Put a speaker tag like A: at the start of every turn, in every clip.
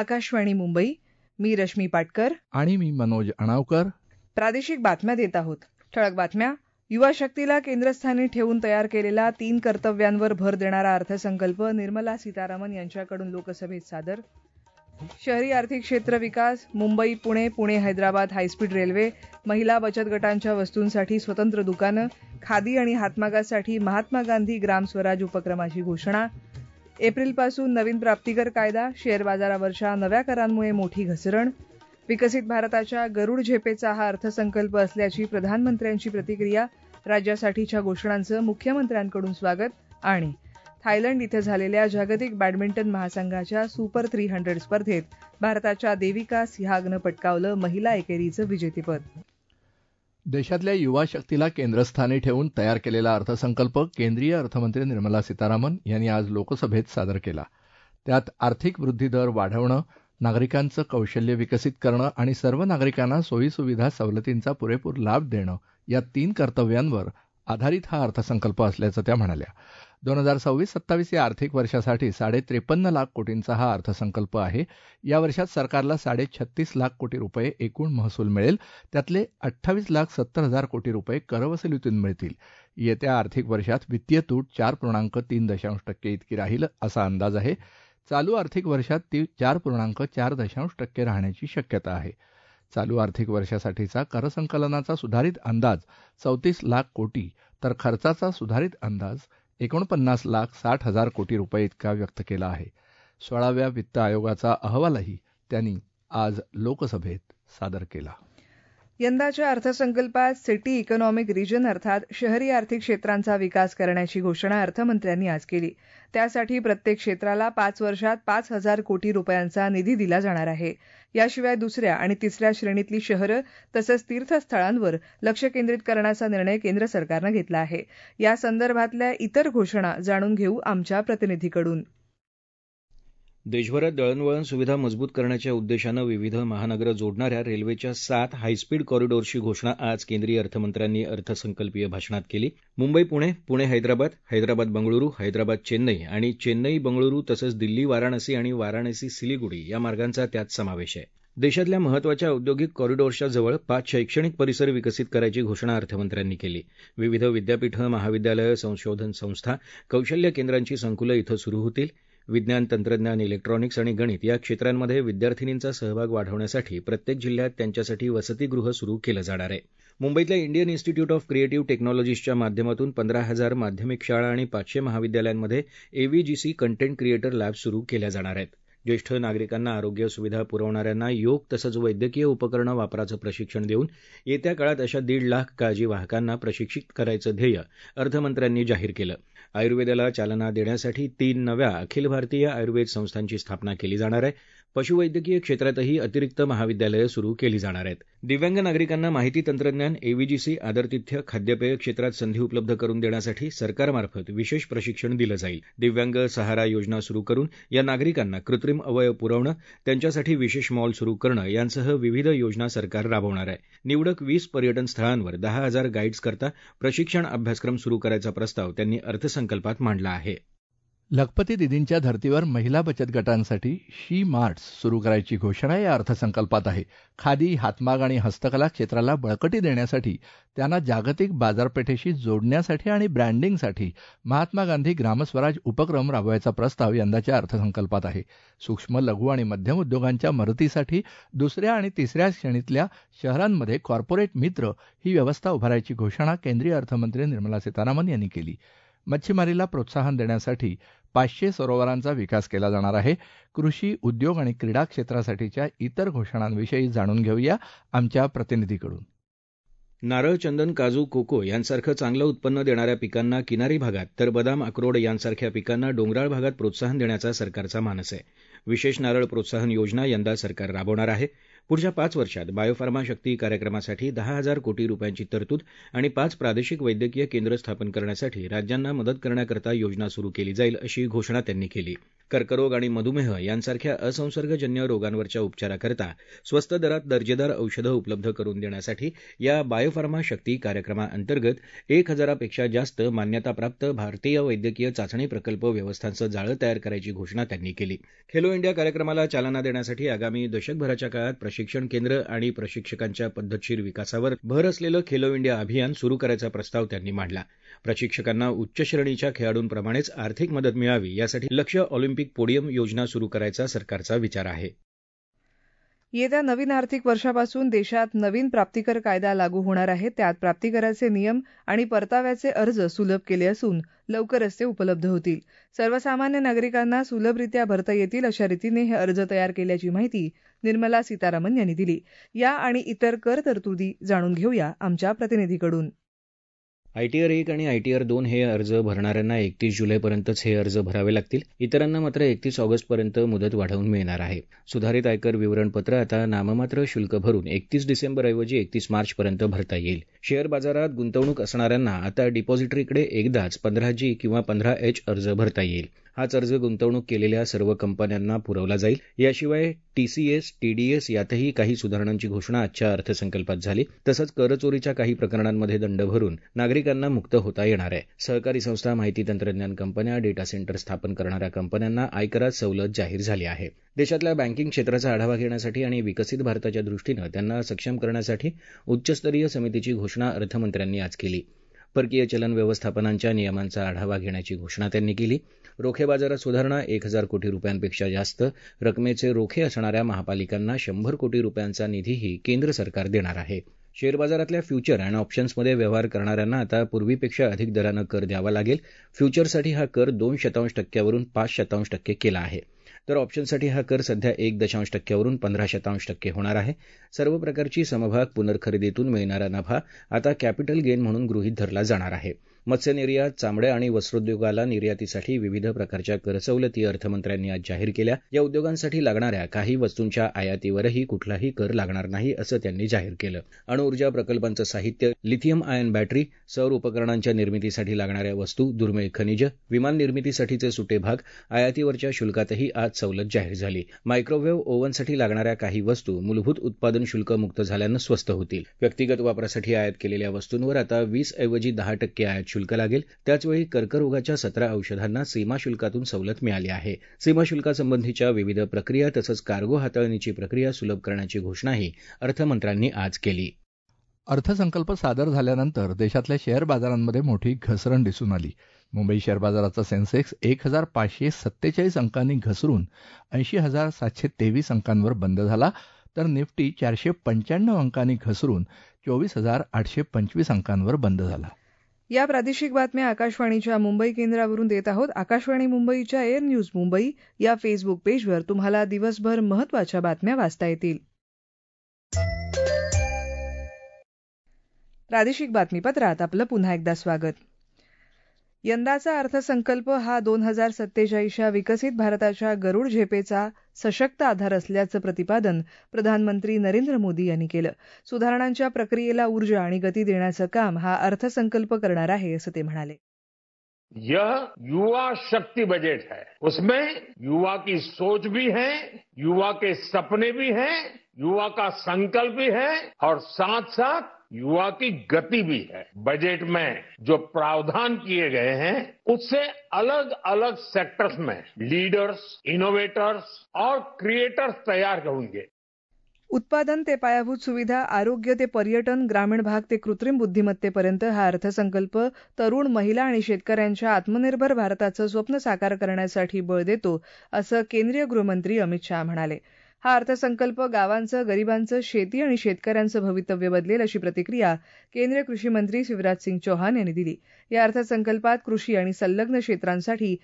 A: आकाशवाणी मुंबई. मी रश्मी पाटकर
B: आणि मी मनोज अणावकर.
A: प्रादेशिक बातम्या देत आहोत. ठळक बातम्या. युवा शक्तीला केंद्रस्थानी ठेवून तयार केलेला 3 कर्तव्यांवर भर देणारा अर्थसंकल्प निर्मला सीतारामन यांच्याकडून लोकसभेत सादर. शहरी आर्थिक क्षेत्र विकास, मुंबई पुणे, पुणे हैदराबाद हायस्पीड रेल्वे, महिला बचत गटांच्या वस्तूंसाठी स्वतंत्र दुकानं, खादी आणि हातमागासाठी महात्मा गांधी ग्राम स्वराज उपक्रमाची घोषणा. एप्रिलपासून नवीन प्राप्तिकर कायदा, शेअर बाजारावरच्या नव्या करांमुळे मोठी घसरण. विकसित भारताच्या गरुड झेपेचा हा अर्थसंकल्प असल्याची प्रधानमंत्र्यांची प्रतिक्रिया. राज्यासाठीच्या घोषणांचं मुख्यमंत्र्यांकडून स्वागत. आणि थायलंड इथं झालेल्या जागतिक बॅडमिंटन महासंघाच्या सुपर 300 स्पर्धेत भारताच्या देविका सिहागनं पटकावलं महिला एकेरीचं विजेतेपद.
B: देशातल्या युवा शक्तीला केंद्रस्थानी ठेवून तयार केलेला अर्थसंकल्प केंद्रीय अर्थमंत्री निर्मला सीतारामन यांनी आज लोकसभेत सादर केला. त्यात आर्थिक वृद्धी दर वाढवणं, नागरिकांचं कौशल्य विकसित करणं आणि सर्व नागरिकांना सोयीसुविधा सवलतींचा पुरेपूर लाभ देणं या 3 कर्तव्यांवर आधारित हा अर्थसंकल्प असल्याचं त्या म्हणाल्या. 2026-27 या आर्थिक वर्षासाठी 53.5 लाख कोटींचा हा अर्थसंकल्प आहे. या वर्षात सरकारला 36.5 लाख कोटी रुपये एकूण महसूल मिळेल. त्यातले 28,70,000 कोटी रुपये करवसुलीतून मिळतील. येत्या आर्थिक वर्षात वित्तीय तूट 4.3% इतकी राहील असा अंदाज आहे. चालू आर्थिक वर्षात ती 4.4% राहण्याची शक्यता आहे. चालू आर्थिक वर्षासाठीचा करसंकलनाचा सुधारित अंदाज 34 लाख कोटी तर खर्चाचा सुधारित अंदाज 49,60,000 कोटी रुपये इतका व्यक्त केला आहे. 16व्या वित्त आयोगाचा अहवालही त्यांनी आज लोकसभेत सादर केला.
A: यंदाच्या अर्थसंकल्पात सिटी इकॉनॉमिक रिजन अर्थात शहरी आर्थिक क्षेत्रांचा विकास करण्याची घोषणा अर्थमंत्र्यांनी आज केली. त्यासाठी प्रत्येक क्षेत्राला 5 वर्षात 5,000 कोटी रुपयांचा निधी दिला जाणार आहे. याशिवाय दुसऱ्या आणि तिसऱ्या श्रेणीतली शहरं तसंच तीर्थस्थळांवर लक्ष केंद्रित करण्याचा निर्णय केंद्र सरकारनं घेतला आहे. या संदर्भातल्या इतर घोषणा जाणून घेऊ आमच्या प्रतिनिधीकडून.
C: देशभरात दळणवळण सुविधा मजबूत करण्याच्या उद्देशानं विविध महानगरं जोडणाऱ्या रेल्वेच्या 7 हायस्पीड कॉरिडॉरची घोषणा आज केंद्रीय अर्थमंत्र्यांनी अर्थसंकल्पीय भाषणात केली. मुंबई पुणे, पुणे हैदराबाद, हैदराबाद बंगळुरू, हैदराबाद चेन्नई आणि चेन्नई बंगळुरू तसंच दिल्ली वाराणसी आणि वाराणसी सिलिगुडी या मार्गांचा त्यात समावेश आहे. देशातल्या महत्त्वाच्या औद्योगिक कॉरिडॉर्सच्या जवळ 5 शैक्षणिक परिसर विकसित करायची घोषणा अर्थमंत्र्यांनी केली. विविध विद्यापीठं, महाविद्यालयं, संशोधन संस्था, कौशल्य केंद्रांची संकुलं इथं सुरू होतील. विज्ञान, तंत्रज्ञान, इलेक्ट्रॉनिक्स आणि गणित या क्षेत्रांमध्ये विद्यार्थिनींचा सहभाग वाढवण्यासाठी प्रत्येक जिल्ह्यात त्यांच्यासाठी वसतिगृह सुरू केलं जाणार आहे. मुंबईतल्या इंडियन इन्स्टिट्यूट ऑफ क्रिएटिव्ह टेक्नॉलॉजीजच्या माध्यमातून 15,000 माध्यमिक शाळा आणि 500 महाविद्यालयांमध्ये एव्हीजीसी कंटेंट क्रिएटर लॅब सुरू केल्या जाणार आहेत. ज्येष्ठ नागरिकांना आरोग्य सुविधा पुरवणाऱ्यांना योग तसंच वैद्यकीय उपकरणं वापराचं प्रशिक्षण देऊन येत्या काळात अशा 1.5 लाख काळजी वाहकांना प्रशिक्षित करायचं ध्येय अर्थमंत्र्यांनी जाहीर केलं. आयुर्वेदाला चालना देण्यासाठी 3 नव्या अखिल भारतीय आयुर्वेद संस्थांची स्थापना केली जाणार आहे. पशुवैद्यकीय क्षेत्रातही अतिरिक्त महाविद्यालयं सुरू केली जाणार आहेत. दिव्यांग नागरिकांना माहिती तंत्रज्ञान, एव्हीजीसी, आदरातिथ्य, खाद्यपेय क्षेत्रात संधी उपलब्ध करून देण्यासाठी सरकारमार्फत विशेष प्रशिक्षण दिलं जाईल. दिव्यांग सहारा योजना सुरू करून या नागरिकांना कृत्रिम अवयव पुरवणं, त्यांच्यासाठी विशेष मॉल सुरू करणं यांसह विविध योजना सरकार राबवणार आहे. निवडक 20 पर्यटन स्थळांवर 10,000 गाईड्सकरता प्रशिक्षण अभ्यासक्रम सुरू करायचा प्रस्ताव त्यांनी अर्थसंकल्पात मांडला आहे.
B: लखपती दिदींच्या धर्तीवर महिला बचत गटांसाठी शी मार्ट्स सुरू करायची घोषणा या अर्थसंकल्पात आहे. खादी, हातमाग आणि हस्तकला क्षेत्राला बळकटी देण्यासाठी, त्यांना जागतिक बाजारपेठेशी जोडण्यासाठी आणि ब्रँडिंगसाठी महात्मा गांधी ग्रामस्वराज उपक्रम राबवायचा प्रस्ताव यंदाच्या अर्थसंकल्पात आहे. सूक्ष्म, लघु आणि मध्यम उद्योगांच्या मदतीसाठी दुसऱ्या आणि तिसऱ्या श्रेणीतल्या शहरांमध्ये कॉर्पोरेट मित्र ही व्यवस्था उभारायची घोषणा केंद्रीय अर्थमंत्री निर्मला सीतारामन यांनी केली. मच्छीमारीला प्रोत्साहन देण्यासाठी 500 सरोवरांचा विकास केला जाणार आहे. कृषी, उद्योग आणि क्रीडा क्षेत्रासाठीच्या इतर घोषणांविषयी जाणून घेऊया आमच्या प्रतिनिधीकडून.
C: नारळ, चंदन, काजू, कोको यांसारखं चांगलं उत्पन्न देणाऱ्या पिकांना किनारी भागात तर बदाम, अक्रोड यांसारख्या पिकांना डोंगराळ भागात प्रोत्साहन देण्याचा सरकारचा मानस आहे. विशेष नारळ प्रोत्साहन योजना यंदा सरकार राबवणार आहे. पुढच्या 5 वर्षात बायोफार्मा शक्ती कार्यक्रमासाठी 10,000 कोटी रुपयांची तरतूद आणि 5 प्रादेशिक वैद्यकीय केंद्र स्थापन करण्यासाठी राज्यांना मदत करण्याकरता योजना सुरू केली जाईल, अशी घोषणा त्यांनी केली. कर्करोग आणि मधुमेह यांसारख्या असंसर्गजन्य रोगांवरच्या उपचाराकरता स्वस्त दरात दर्जेदार औषधं उपलब्ध करून देण्यासाठी या बायोफार्मा शक्ती कार्यक्रमाअंतर्गत 1,000पेक्षा जास्त मान्यताप्राप्त भारतीय वैद्यकीय चाचणी प्रकल्प व्यवस्थांचं जाळं तयार करायची घोषणा त्यांनी केली. खेलो इंडिया कार्यक्रमाला चालना देण्यासाठी आगामी दशकभराच्या काळात प्रशिक्षण केंद्र आणि प्रशिक्षकांच्या पद्धतशीर विकासावर भर असलेलं खेलो इंडिया अभियान सुरू करायचा प्रस्ताव त्यांनी मांडला. प्रशिक्षकांना उच्च श्रेणीच्या खेळाडूंप्रमाणेच आर्थिक मदत मिळावी यासाठी लक्ष्य ऑलिम्पिक पोडियम योजना सुरू करायचा सरकारचा विचार आहे.
A: येत्या नवीन आर्थिक वर्षापासून देशात नवीन प्राप्तिकर कायदा लागू होणार आहे. त्यात प्राप्तिकराचे नियम आणि परताव्याचे अर्ज सुलभ केले असून लवकरच ते उपलब्ध होतील. सर्वसामान्य नागरिकांना सुलभरित्या भरता येतील अशा रीतीने हे अर्ज तयार केल्याची माहिती निर्मला सीतारामन यांनी दिली. या आणि इतर कर तरतुदी जाणून घेऊया आमच्या प्रतिनिधीकडून.
C: ITR 1 आणि ITR 2 हे अर्ज भरणाऱ्यांना 31 जुलैपर्यंतच हे अर्ज भरावे लागतील. इतरांना मात्र 31 ऑगस्टपर्यंत मुदत वाढवून मिळणार आहे. सुधारित आयकर विवरणपत्र आता नाममात्र शुल्क भरून 31 डिसेंबरऐवजी 31 मार्चपर्यंत भरता येईल. शेअर बाजारात गुंतवणूक असणाऱ्यांना आता डिपॉझिटरीकडे एकदाच 15G किंवा 15H अर्ज भरता येईल. हाच अर्ज गुंतवणूक केलेल्या सर्व कंपन्यांना पुरवला जाईल. याशिवाय TCS, TDS यातही काही सुधारणांची घोषणा आजच्या अर्थसंकल्पात झाली. तसंच करचोरीच्या काही प्रकरणांमध्ये दंड भरून नागरिकांना मुक्त होता येणार आहे. सहकारी संस्था, माहिती तंत्रज्ञान कंपन्या, डेटा सेंटर स्थापन करणाऱ्या कंपन्यांना आयकरात सवलत जाहीर झाली आहे. देशातल्या बँकिंग क्षेत्राचा आढावा घेण्यासाठी आणि विकसित भारताच्या दृष्टीनं त्यांना सक्षम करण्यासाठी उच्चस्तरीय समितीची घोषणा अर्थमंत्र्यांनी आज केली. परकीय चलन व्यवस्थापनांच्या नियमांचा आढावा घेण्याची घोषणा त्यांनी केली. रोखे बाजारात सुधारणा, 1,000 कोटी रुपयांपेक्षा जास्त रकमेचे रोखे असणाऱ्या महापालिकांना 100 कोटी रुपयांचा निधीही केंद्र सरकार देणार आहे. शेअर बाजारातल्या फ्युचर आणि ऑप्शन्समध्ये व्यवहार करणाऱ्यांना आता पूर्वीपेक्षा अधिक दरानं कर द्यावा लागेल. फ्युचरसाठी हा कर 2% वरून 5% केला आहे. तर ऑप्शनसाठी हा कर सध्या 1% वरून 15% होणार आहे. सर्व प्रकारची समभाग पुनर्खरेदीतून मिळणारा नफा आता कॅपिटल गेन म्हणून गृहीत धरला जाणार आहे. मत्स्य निर्यात, चामडे आणि वस्त्रोद्योगाला निर्यातीसाठी विविध प्रकारच्या करसवलती अर्थमंत्र्यांनी आज जाहीर केल्या. या उद्योगांसाठी लागणाऱ्या काही वस्तूंच्या आयातीवरही कुठलाही कर लागणार नाही असं त्यांनी जाहीर केलं. अणुऊर्जा प्रकल्पांचं साहित्य, लिथियम आयन बॅटरी, सौर उपकरणांच्या निर्मितीसाठी लागणाऱ्या वस्तू, दुर्मिळ खनिजं, विमान निर्मितीसाठीचे सुटे भाग आयातीवरच्या शुल्कातही आज सवलत जाहीर झाली. मायक्रोवेव्ह ओव्हनसाठी लागणाऱ्या काही वस्तू मूलभूत उत्पादन शुल्क मुक्त झाल्यानं स्वस्त होतील. व्यक्तिगत वापरासाठी आयात केलेल्या वस्तूंवर आता 20 ऐवजी 10% आयात शुल्क लागेल. त्याचवेळी कर्करोगाच्या 17 औषधांना सीमाशुल्कातून सवलत मिळाली आहे. सीमाशुल्कासंबंधीच्या विविध प्रक्रिया तसंच कार्गो हाताळणीची प्रक्रिया सुलभ करण्याची घोषणाही अर्थमंत्र्यांनी आज केली.
B: अर्थसंकल्प सादर झाल्यानंतर देशातल्या शेअर बाजारांमध्ये मोठी घसरण दिसून आली. मुंबई शेअर बाजाराचा सेन्सेक्स 1,547 अंकांनी घसरून 80,723 अंकांवर बंद झाला, तर निफ्टी 495 अंकांनी घसरून 24,825 अंकांवर बंद झाला.
A: या प्रादेशिक बातम्या आकाशवाणीच्या मुंबई केंद्रावरून देत आहोत. आकाशवाणी मुंबईच्या एअर न्यूज मुंबई या फेसबुक पेजवर तुम्हाला दिवसभर महत्त्वाच्या बातम्या वाचता येतील. प्रादेशिक बातमीपत्रात आपलं पुन्हा एकदा स्वागत. यंदाचा अर्थसंकल्प हा 2047 विकसित भारताच्या गरुड झेपेचा सशक्त आधार असल्याचं प्रतिपादन प्रधानमंत्री नरेंद्र मोदी यांनी केलं. सुधारणांच्या प्रक्रियेला ऊर्जा आणि गती देण्याचं काम हा अर्थसंकल्प करणार आहे असं ते म्हणाले.
D: यह युवा शक्ति बजट है. उसमें युवा की सोच भी है, युवा के सपने भी हैं, युवा का संकल्प भी है और साथ साथ युवा की गति भी है. बजट में जो प्रावधान किए गए हैं उससे अलग अलग सेक्टर्स में लीडर्स, इनोवेटर्स और क्रिएटर्स तैयार होंगे.
A: उत्पादन ते पायाभूत सुविधा, आरोग्य ते पर्यटन, ग्रामीण भाग ते कृत्रिम बुद्धिमत्तेपर्यंत हा अर्थसंकल्प तरुण, महिला आणि शेतकऱ्यांच्या आत्मनिर्भर भारताचं स्वप्न साकार करण्यासाठी बळ देतो असं केंद्रीय गृहमंत्री अमित शाह म्हणाले. हा अर्थसंकल्प गावांचं, गरिबांचं, शेती आणि शेतकऱ्यांचं भवितव्य बदलेल अशी प्रतिक्रिया केंद्रीय कृषी मंत्री शिवराज सिंग चौहान यांनी दिली. या अर्थसंकल्पात कृषी आणि संलग्न क्षेत्रांसाठी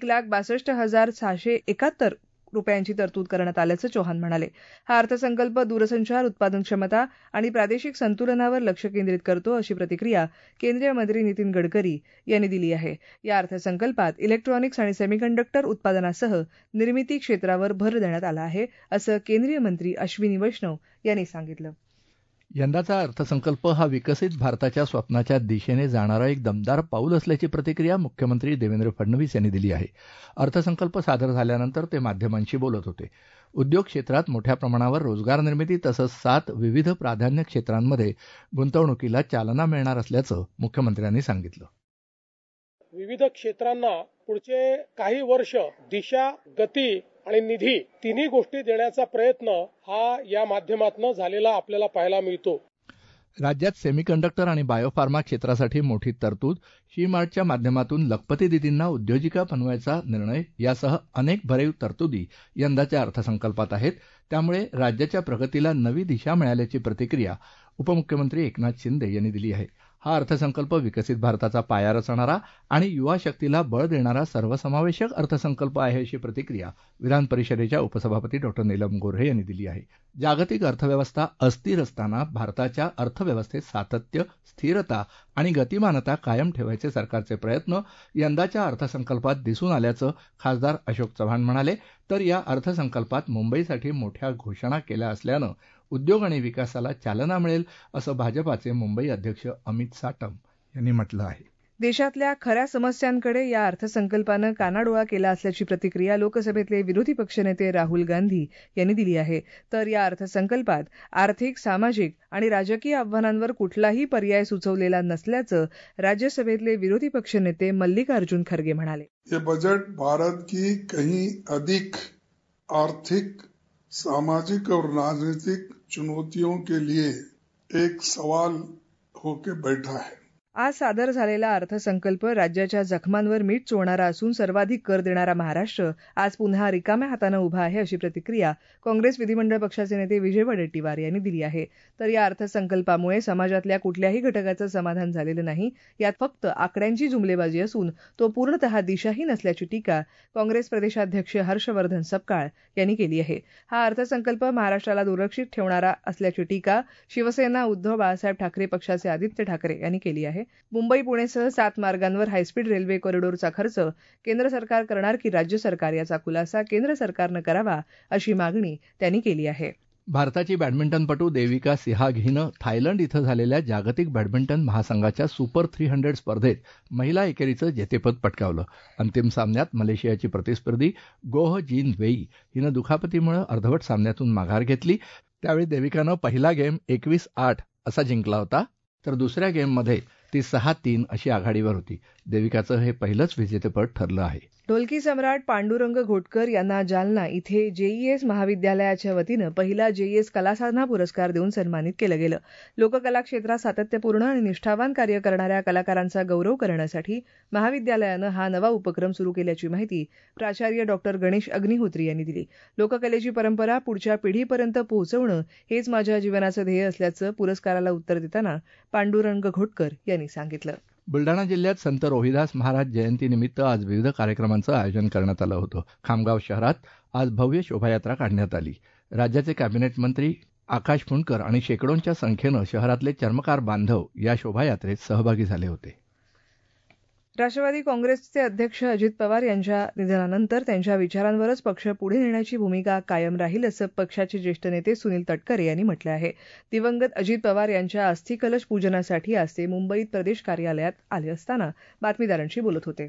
A: 1,62,671 रुपयांची तरतूद करण्यात आल्याचं चौहान म्हणाले. हा अर्थसंकल्प दूरसंचार, उत्पादन क्षमता आणि प्रादेशिक संतुलनावर लक्ष केंद्रित करतो अशी प्रतिक्रिया केंद्रीय मंत्री नितीन गडकरी यांनी दिली आहे. या अर्थसंकल्पात इलेक्ट्रॉनिक्स आणि सेमीकंडक्टर उत्पादनासह निर्मिती क्षेत्रावर भर देण्यात आला आहे असं केंद्रीय मंत्री अश्विनी वैष्णव यांनी सांगितलं.
B: यंदाचा अर्थसंकल्प हा विकसित भारताच्या स्वप्नाच्या दिशेने जाणारा एक दमदार पाऊल असल्याची प्रतिक्रिया मुख्यमंत्री देवेंद्र फडणवीस यांनी दिली आहे. अर्थसंकल्प सादर झाल्यानंतर ते माध्यमांशी बोलत होते. उद्योग क्षेत्रात मोठ्या प्रमाणावर रोजगार निर्मिती तसंच 7 विविध प्राधान्य क्षेत्रांमध्ये गुंतवणुकीला चालना मिळणार असल्याचं मुख्यमंत्र्यांनी सांगितलं.
E: विविध क्षेत्रांना पुढचे काही वर्ष दिशा, गती आणि निधी तिन्ही गोष्टी देण्याचा प्रयत्न हा या माध्यमातून झालेला आपल्याला पाहायला मिळतो.
B: राज्यात सेमीकंडक्टर आणि बायोफार्मा क्षेत्रासाठी मोठी तरतूद, शी-मार्टच्या माध्यमातून लखपती दिदींना उद्योजिका बनवायचा निर्णय यासह अनेक भरीव तरतुदी यंदाच्या अर्थसंकल्पात आहेत. त्यामुळे राज्याच्या प्रगतीला नवी दिशा मिळाल्याची प्रतिक्रिया उपमुख्यमंत्री एकनाथ शिंदे यांनी दिली आहे. हा अर्थसंकल्प विकसित भारताचा पाया रचणारा आणि युवा शक्तीला बळ देणारा सर्वसमावेशक अर्थसंकल्प आहे अशी प्रतिक्रिया विधान परिषदेच्या उपसभापती डॉ. नीलम गोऱ्हे यांनी दिली आहे. जागतिक अर्थव्यवस्था अस्थिर असताना भारताच्या अर्थव्यवस्थेत सातत्य, स्थिरता आणि गतिमानता कायम ठेवायचे सरकारचे प्रयत्न यंदाच्या अर्थसंकल्पात दिसून आल्याचं खासदार अशोक चव्हाण म्हणाले. तर या अर्थसंकल्पात मुंबईसाठी मोठ्या घोषणा केल्या असल्यानं उद्योग आणि विकासाला चालना मिळेल असं भाजपाचे मुंबई अध्यक्ष अमित साटम यांनी म्हटलं आहे.
A: देशातल्या खऱ्या समस्यांकडे या अर्थसंकल्पानं कानाडोळा केला असल्याची प्रतिक्रिया लोकसभेतले विरोधी पक्षनेते राहुल गांधी यांनी दिली आहे. तर या अर्थसंकल्पात आर्थिक, सामाजिक आणि राजकीय आव्हानांवर कुठलाही पर्याय सुचवलेला नसल्याचं राज्यसभेतले विरोधी पक्षनेते मल्लिकार्जुन खरगे म्हणाले.
F: ये बजट भारत की कहीं अधिक आर्थिक, सामाजिक और राजनीतिक चुनौतियों के लिए एक सवाल होके बैठा है.
A: आज सादर झालेला अर्थसंकल्प राज्याच्या जखमांवर मीठ चोळणारा असून सर्वाधिक कर देणारा महाराष्ट्र आज पुन्हा रिकाम्या हातानं उभा आहे अशी प्रतिक्रिया काँग्रेस विधिमंडळ पक्षाचे नेते विजय वडेट्टीवार यांनी दिली आहे. तर या अर्थसंकल्पामुळे समाजातल्या कुठल्याही घटकाचं समाधान झालेलं नाही. यात फक्त आकड्यांची जुमलेबाजी असून तो पूर्णतः दिशाहीन असल्याची टीका काँग्रेस प्रदेशाध्यक्ष हर्षवर्धन सपकाळ यांनी केली आहे. हा अर्थसंकल्प महाराष्ट्राला दुर्लक्षित ठेवणारा असल्याची टीका शिवसेना उद्धव बाळासाहेब ठाकरे पक्षाचे आदित्य ठाकरे यांनी केली आहे. मुंबई पुणेसह 7 मार्गांवर हायस्पीड रेल्वे कॉरिडॉरचा खर्च केंद्र सरकार करणार की राज्य सरकार याचा खुलासा केंद्र सरकारनं करावा अशी मागणी त्यांनी केली आहे.
B: भारताची बॅडमिंटनपटू देविका सिहाग हिनं थायलंड इथं झालेल्या जागतिक बॅडमिंटन महासंघाच्या सुपर 300 स्पर्धेत महिला एकेरीचं जेतेपद पटकावलं. अंतिम सामन्यात मलेशियाची प्रतिस्पर्धी गोह जीन वेई हिनं दुखापतीमुळे अर्धवट सामन्यातून माघार घेतली. त्यावेळी देविकानं पहिला गेम 21-8 असा जिंकला होता. तर दुसऱ्या गेममध्ये ती 6-3 अशी आघाडीवर होती. देविकाचं हे पहिलंच विजेतेपद ठरलं आहे.
A: ढोलकी सम्राट पांडुरंग घोटकर यांना जालना इथे जेईएस महाविद्यालयाच्या वतीनं पहिला जेईएस कलासाधना पुरस्कार देऊन सन्मानित केलं गेलं. लोककला क्षेत्रात सातत्यपूर्ण आणि निष्ठावान कार्य करणाऱ्या कलाकारांचा गौरव करण्यासाठी महाविद्यालयानं हा नवा उपक्रम सुरू केल्याची माहिती प्राचार्य डॉ. गणेश अग्निहोत्री यांनी दिली. लोककलेची परंपरा पुढच्या पिढीपर्यंत पोहोचवणं हेच माझ्या जीवनाचं ध्येय असल्याचं पुरस्काराला उत्तर देताना पांडुरंग घोटकर यांनी सांगितलं.
B: बुलडाणा जिल्ह्यात संत रोहिदास महाराज जयंतीनिमित्त आज विविध कार्यक्रमांचं आयोजन करण्यात आलं होतं. खामगाव शहरात आज भव्य शोभायात्रा काढण्यात आली. राज्याचे कॅबिनेट मंत्री आकाश फुंडकर आणि शेकडोंच्या संख्येनं शहरातले चर्मकार बांधव या शोभायात्रेत सहभागी झाले होते.
A: राष्ट्रवादी काँग्रेसचे अध्यक्ष अजित पवार यांच्या निधनानंतर त्यांच्या विचारांवरच पक्ष पुढे नेण्याची भूमिका कायम राहील असं पक्षाचे ज्येष्ठ नेते सुनील तटकरे यांनी म्हटलं आहे. दिवंगत अजित पवार यांच्या अस्थिकलश पूजनासाठी आज ते मुंबईत प्रदेश कार्यालयात आले असताना बातमीदारांशी बोलत होते.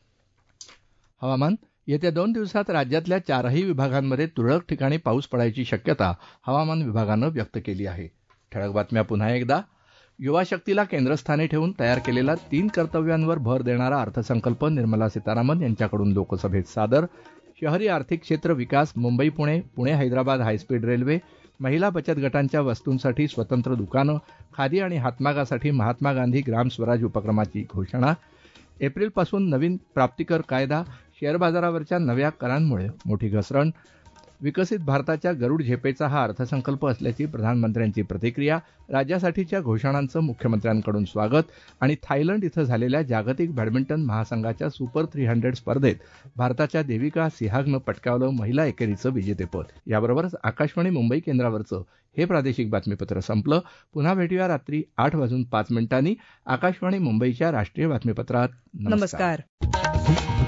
B: हवामान. येत्या 2 दिवसात राज्यातल्या 4ही विभागांमध्ये तुरळक ठिकाणी पाऊस पडायची शक्यता हवामान विभागानं व्यक्त केली आहे. ठळक बातम्या पुन्हा एकदा. युवा शक्तीला केंद्रस्थानी ठेवून तयार केलेला 3 कर्तव्यांवर भर देणारा अर्थसंकल्प निर्मला सीतारामन यांच्याकडून लोकसभेत सादर. शहरी आर्थिक क्षेत्र विकास, मुंबई पुणे, पुणे हैदराबाद हायस्पीड रेल्वे, महिला बचत गटांच्या वस्तूंसाठी स्वतंत्र दुकानं, खादी आणि हातमागासाठी महात्मा गांधी ग्राम स्वराज उपक्रमाची घोषणा. एप्रिलपासून नवीन प्राप्तिकर कायदा, शेअर बाजारावरच्या नव्या करांमुळे मोठी घसरण. विकसित भारताच्या गरुड झेपेचा हा अर्थसंकल्प असल्याची प्रधानमंत्र्यांची प्रतिक्रिया. राज्यासाठीच्या घोषणांचं मुख्यमंत्र्यांकडून स्वागत. आणि थायलंड इथं झालेल्या जागतिक बॅडमिंटन महासंघाच्या सुपर 300 स्पर्धेत भारताच्या देविका सिहागनं पटकावलं महिला एकेरीचं विजेतेपद. याबरोबरच आकाशवाणी मुंबई केंद्रावरचं हे प्रादेशिक बातमीपत्र संपलं. पुन्हा भेटूया रात्री 8:05 आकाशवाणी मुंबईच्या राष्ट्रीय बातमीपत्रात. नमस्कार.